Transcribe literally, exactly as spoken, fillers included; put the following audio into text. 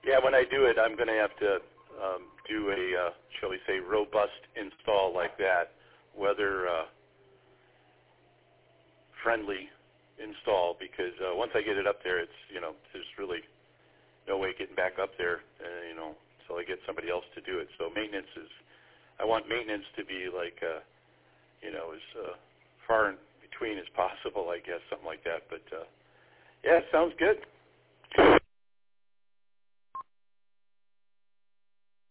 Yeah, when I do it, I'm going to have to um, do a, uh, shall we say, robust install like that, weather uh, friendly install, because uh, once I get it up there, it's, you know, there's really no way getting back up there, uh, you know, until I get somebody else to do it. So maintenance is, I want maintenance to be like, uh, you know, as uh, far in between as possible, I guess, something like that. But, uh, yeah, sounds good.